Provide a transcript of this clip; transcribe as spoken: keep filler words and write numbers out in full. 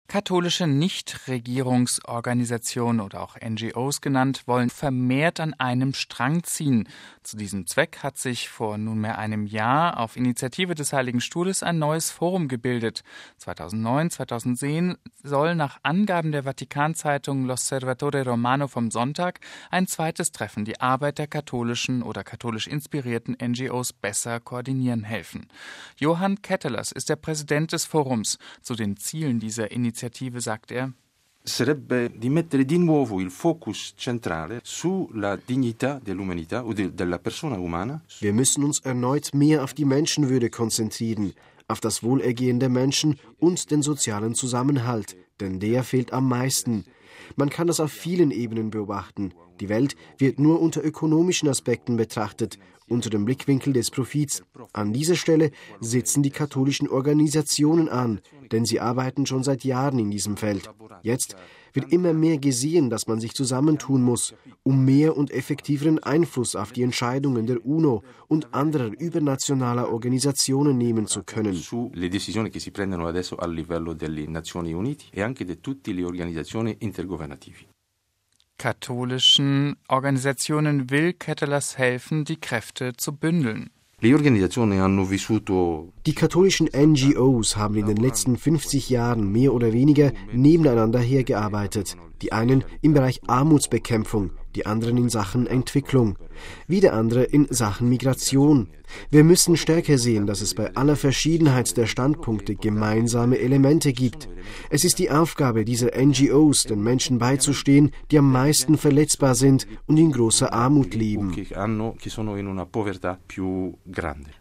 Katholische Nichtregierungsorganisationen oder auch N G Os genannt, wollen vermehrt an einem Strang ziehen. Zu diesem Zweck hat sich vor nunmehr einem Jahr auf Initiative des Heiligen Stuhles ein neues Forum gebildet. zweitausendneun, zweitausendzehn soll nach Angaben der Vatikanzeitung L'Osservatore Romano vom Sonntag ein zweites Treffen die Arbeit der katholischen oder katholisch inspirierten N G Os besser koordinieren helfen. Johann Kettelers ist der Präsident des Forums. Zu den Zielen dieser Initiative Initiative sagt er, sarebbe di mettere di nuovo il focus centrale sulla dignità dell'umanità o della persona umana. Wir müssen uns erneut mehr auf die Menschenwürde konzentrieren, auf das Wohlergehen der Menschen und den sozialen Zusammenhalt, denn der fehlt am meisten. Man kann das auf vielen Ebenen beobachten. Die Welt wird nur unter ökonomischen Aspekten betrachtet, unter dem Blickwinkel des Profits. An dieser Stelle setzen die katholischen Organisationen an, denn sie arbeiten schon seit Jahren in diesem Feld. Jetzt wird immer mehr gesehen, dass man sich zusammentun muss, um mehr und effektiveren Einfluss auf die Entscheidungen der UNO und anderer übernationaler Organisationen nehmen zu können. Le decisioni che si prendono adesso a livello delle Nazioni Unite e anche di tutte le organizzazioni intergovernative. Katholischen Organisationen will Kettelers helfen, die Kräfte zu bündeln. Die katholischen N G Os haben in den letzten fünfzig Jahren mehr oder weniger nebeneinander hergearbeitet. Die einen im Bereich Armutsbekämpfung, die anderen in Sachen Entwicklung, wieder andere in Sachen Migration. Wir müssen stärker sehen, dass es bei aller Verschiedenheit der Standpunkte gemeinsame Elemente gibt. Es ist die Aufgabe dieser N G Os, den Menschen beizustehen, die am meisten verletzbar sind und in großer Armut leben.